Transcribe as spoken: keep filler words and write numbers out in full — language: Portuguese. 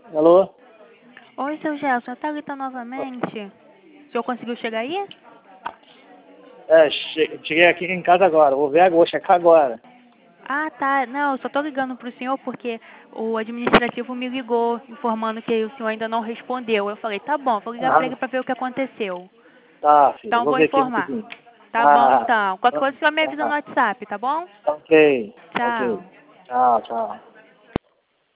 Alô? Oi, seu Gelson, é Thalita novamente. O senhor conseguiu chegar aí? É, che cheguei aqui em casa agora. Vou ver agora, vou checar agora. Ah, tá. Não, eu só tô ligando pro senhor porque o administrativo me ligou informando que o senhor ainda não respondeu. Eu falei, tá bom, vou ligar pra Ah, ele pra ver o que aconteceu. tá, filho. Então, Vou vou ver aqui informar. rapidinho. Tá bom, Ah, então. Qualquer tá. coisa, o senhor me avisa no Tá. WhatsApp, tá bom? Ok. Ok. Tchau. Tchau, tchau.